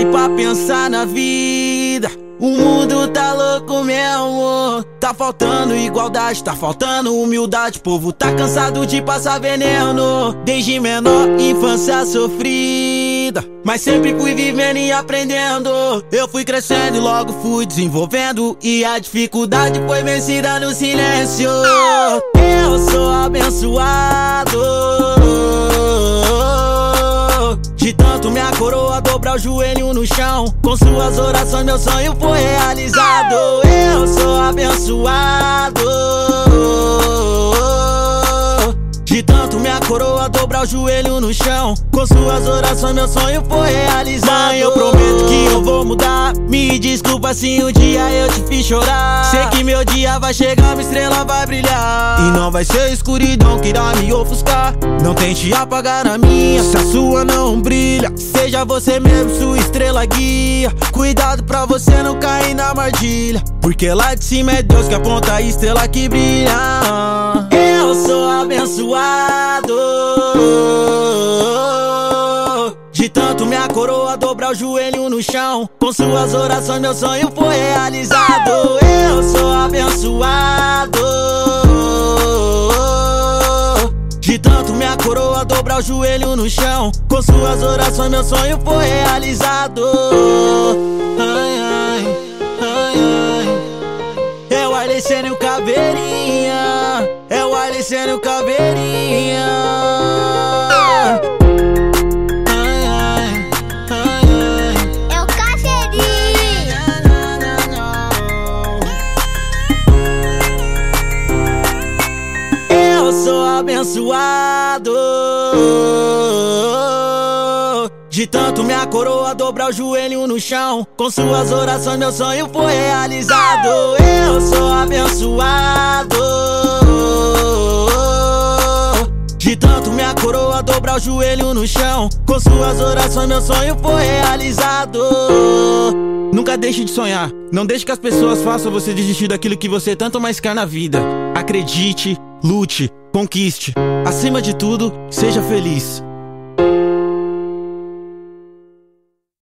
pare pra pensar na vida. O mundo tá louco mesmo. Tá faltando igualdade, tá faltando humildade. O povo tá cansado de passar veneno. Desde menor, infância sofrida, mas sempre fui vivendo e aprendendo. Eu fui crescendo e logo fui desenvolvendo, e a dificuldade foi vencida no silêncio. Eu sou abençoado. De tanto minha coroa dobrar o joelho no chão, com suas orações meu sonho foi realizado. Eu sou abençoado. De tanto minha coroa dobrar o joelho no chão, com suas orações meu sonho foi realizado. Mãe, eu prometo que eu vou mudar. Me desculpa se um dia eu te fiz chorar. Sei que meu dia vai chegar, minha estrela vai brilhar, e não vai ser escuridão que irá me ofuscar. Não tente apagar a minha, se a sua não brilha. Seja você mesmo sua estrela guia. Cuidado pra você não cair na armadilha, porque lá de cima é Deus que aponta a estrela que brilha. Eu sou abençoado. De tanto minha coroa dobrar o joelho no chão, com suas orações meu sonho foi realizado. Eu sou abençoado. De tanto minha coroa dobrar o joelho no chão, com suas orações meu sonho foi realizado. Ai, ai, ai, ai. É o Arlecênio e o Caveirinha. É o Arlecênio e o Caveirinha. Ai, ai, ai, ai. É o Caveirinha. Eu sou abençoado. De tanto minha coroa dobrar o joelho no chão, com suas orações meu sonho foi realizado. Eu sou abençoado. De tanto minha coroa dobrar o joelho no chão, com suas orações meu sonho foi realizado. Nunca deixe de sonhar. Não deixe que as pessoas façam você desistir daquilo que você tanto mais quer na vida. Acredite, lute, conquiste. Acima de tudo, seja feliz.